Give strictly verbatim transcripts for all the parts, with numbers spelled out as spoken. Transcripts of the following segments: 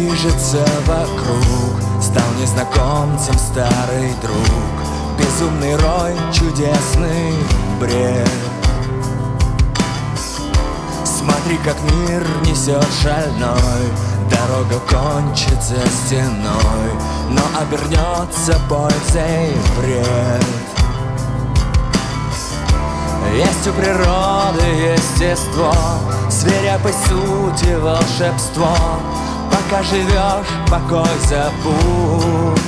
движется вокруг, стал незнакомцем старый друг. Безумный рой, чудесный бред. Смотри, как мир несет шальной, дорога кончится стеной, но обернется пользой вред. Есть у природы естество, свирепой сути волшебство. Пока живешь, покой забудь.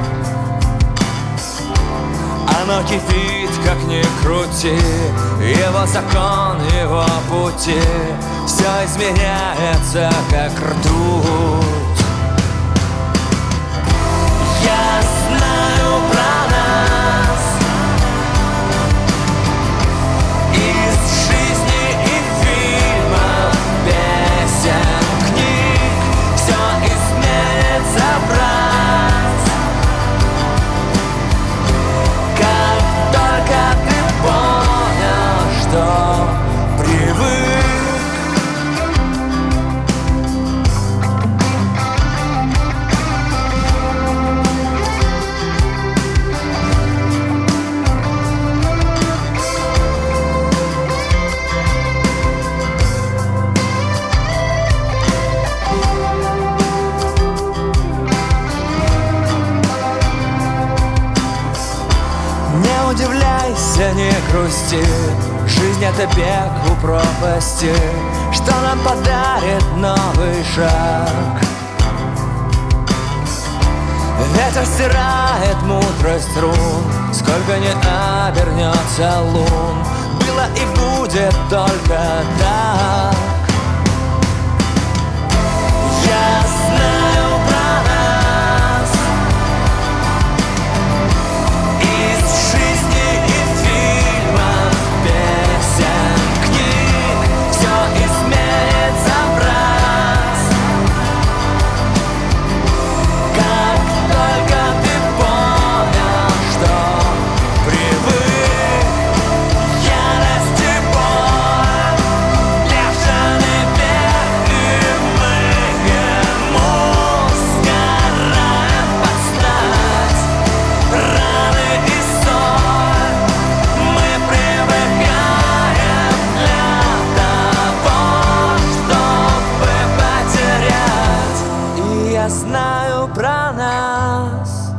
Оно кипит, как ни крути, его закон, его пути. Все изменяется, как ртуть. Я знаю про нас из жизни и фильмов, песен, книг. Все изменится в раз, как только ты понял, что привык. Не удивляйся, не грусти, жизнь — это бег у пропасти. Что нам подарит новый шаг? Ветер стирает мудрость рун, сколько не обернется лун. Было и будет только так. Я знаю про нас из жизни и фильмов, песен, книг. Все изменится в раз, как только ты понял, что привык. Ярость и боль, бешеный бег, и мы ему сгораем под стать. Раны и соль мы привыкаем для того, чтобы потерять. И я знаю про нас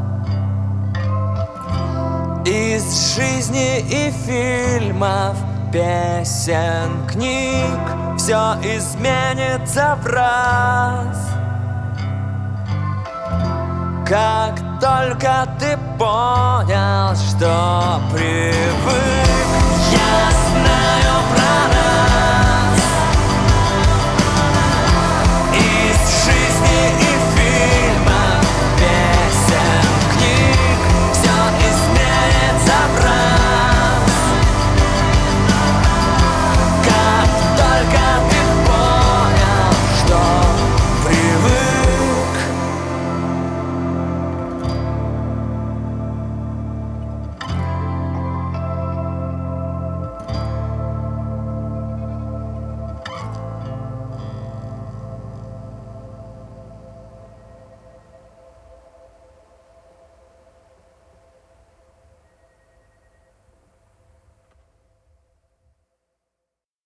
из жизни и фильмов, песен, книг. Все изменится в раз, как только ты понял, что привык. Я знаю